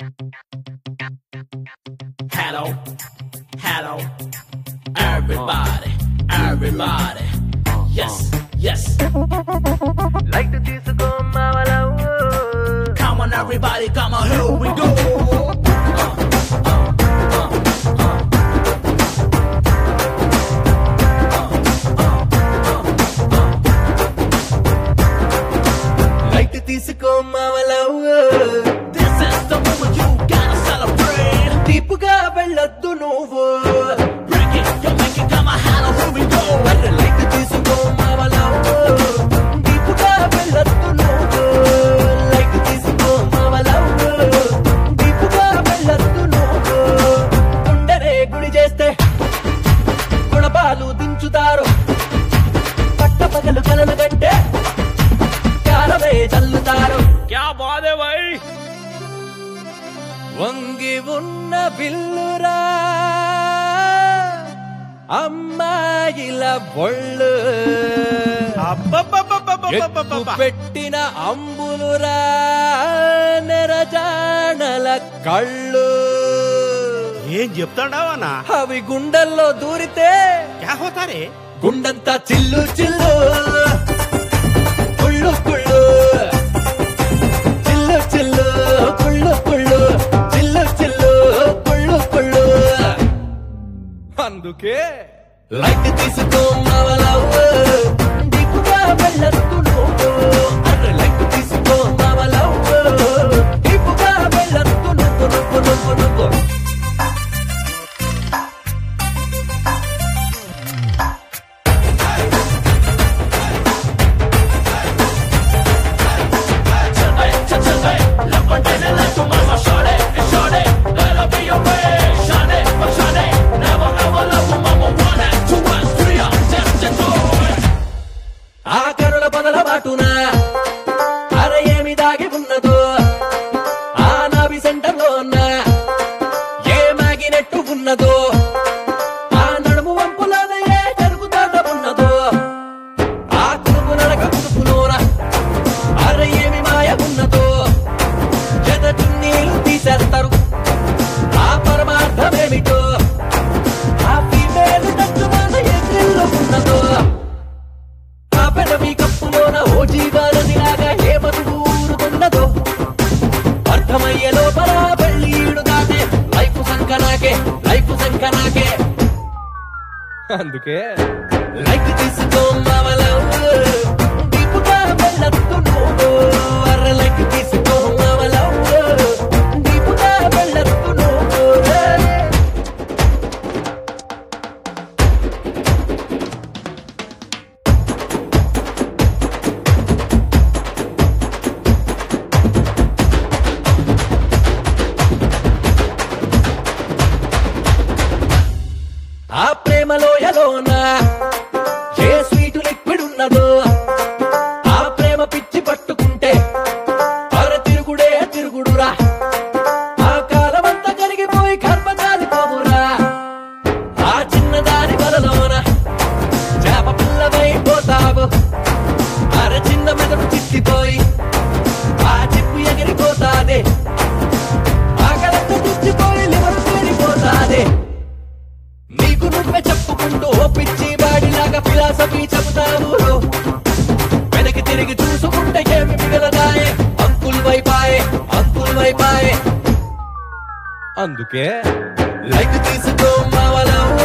Hello, hello, everybody, everybody. Yes, yes. Like to తీసుకో మావలా Come on, everybody, come on, here we go. Light తీసుకో మావలా This is the moment you gotta celebrate. దీపుగా వెళ్ళొద్దు నువ్వు Break it, you make it, come on, hello, here we go. అరే light తీసుకో మావలా దీపుగా వెళ్ళొద్దు నువ్వు లైట్ తీసుకో మావలా దీపుగా వెళ్ళొద్దు నువ్వు గుండెనే గుడి చేస్తే గుణపాలు దించుతారు పట్టపగలు కలల కంటే కాలమే చల్లుతారు क्या बात है भाई? వంగి ఉన్న బిల్లురా అమ్మాయిల ఒళ్ళు ఎక్కు పెట్టిన అంబులురా నెరజానల కళ్ళు ఏం చెప్తాడావనా అవి గుండెల్లో దూరితే క్యా హోతా రే గుండంతా చిల్లు చిల్లు కుళ్ళు కుళ్ళు చిల్లు చిల్లు కుళ్ళు కుళ్ళు చిల్లు చిల్లు కుళ్ళు కుళ్ళు అందుకే లైట్ తీసుకో మావలా దీపుగా వెళ్ళొద్దు నువ్వు అరే లైట్ తీసుకో మావలా దీపుగా వెళ్ళొద్దు నువ్వు నువ్వు నువ్వు నువ్వు ఆ కరుణ పొదల బాటునా అరే ఏమి దాగి ఉన్నదో ఆ నాభి సెంటర్లో ఉన్న ఏ మాగినట్టు ఉన్నదో ఆ నడుము వంపులోనే ఏ జరుగుతాట ఉన్నదో ఆ కురుపు నడక కురుపులోన అరే ఏమి మాయ ఉన్నదో ఎదటి నీళ్లు తీసేస్తారు ఆ పరమార్థమేమిటో ఆ ఫీమేలు తట్టుమాన ఎగిరిల్లో ఉన్నదో ఆ పెదవి కప్పులోన ఓ జీవాలదిలాగా ఏ మధువు ఊరుతున్నదో అర్థమయ్యే లోపల పెళ్ళీడు దాటే లైఫ్ సంకనాకే లైఫ్ సంకనాకే అందుకే లైట్ తీసుకో మావలా దీపుగా వెళ్ళొద్దు నువ్వు అర్ర లైట్ తీసుకో మావలా దీపుగా వెళ్ళొద్దు నువ్వు ఆ ప్రేమలోయలోన ఏ స్వీటు లిక్విడ్ ఉన్నదో ఆ ప్రేమ పిచ్చి పట్టుకుంటే అర తిరుగుడే తిరుగుడురా ఆ కాలమంతా కరిగిపోయి కర్మ కాలిపోవురా ఆ చిన్నదాని వలలోన చేప పిల్లవైపోతావు అర చిన్న మెదడు చిక్కిపోయి ఆ చిప్పు ఎగిరిపోతాదే ఆకలంతా చిచ్చిపోయి లివరు తేలిపోతాదే నీకు నువ్వే చెప్పుకుంటూ ఓ పిచ్చి వాడిలాగా ఫిలాసఫీ చెబుతావు వెనక్కి తిరిగి చూసుకుంటే ఏమి మిగలదాయే అంకుల్ వైపాయే అంకుల్ వైపాయే అందుకే లైట్ తీసుకో మావలా